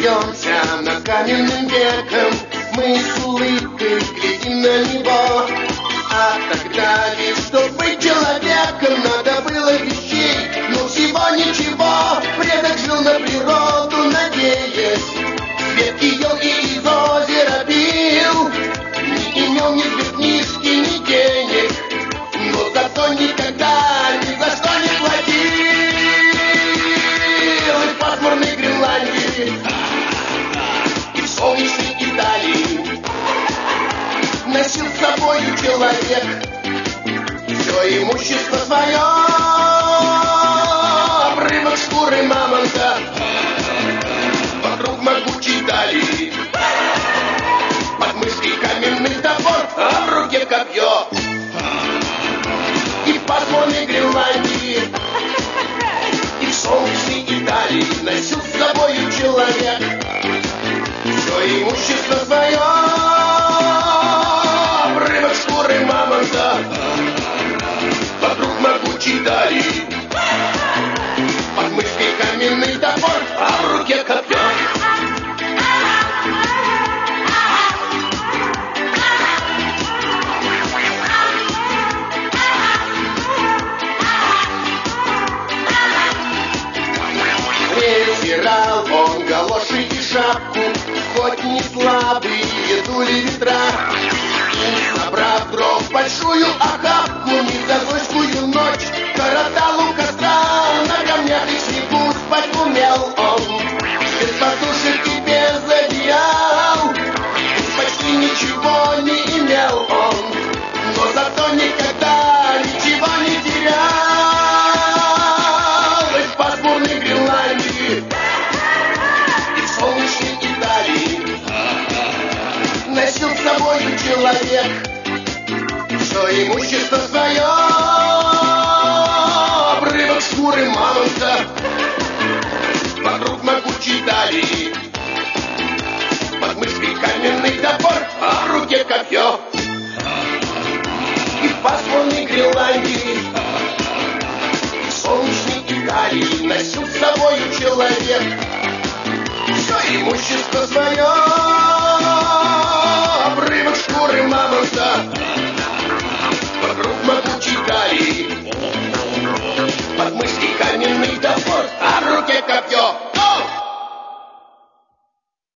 смеемся над каменным веком, мы с улыбкой глядим на него. А тогда лишь, чтоб быть человеком, надо было вещей, но всего ничего. Предок жил на природу, надеясь, ветки елки из озера пил. Не имел ни книжки, ни денег, но зато никогда ни за что не платил. И в пасмурной Гренландии, и в солнечной Италии носил с собою человек все имущество свое. Обрывок шкуры мамонта вокруг могучей талии, под мышкой каменный топор, а в руке копье. И в пасмурной Гренландии, и в солнечной Италии носил с собою человек все имущество свое. Обрывок шкуры мамонта вокруг могучей талии, под мышкой каменный топор, а в руке копье. Презирал он галоши и шапку, хоть не слабые дули ветра. И, собрав дров большую охапку, незавойскую ночь коротал у костра. На камнях и снегу спать умел он, без подушек и без одеял. Почти ничего не имел он, но зато никогда ничего не терял. И в пасмурной Гренландии, и в солнечной Италии носил с собою человек все имущество свое. Обрывок шкуры мамонта вокруг могучей талии, под мышкой каменный топор, а в руке копье. И в пасмурной Гренландии, и в солнечной Италии носил с собою человек все имущество свое. Обрывок шкуры мамонта вокруг могучей талии, под мышкой каменный топор, а в руке копье.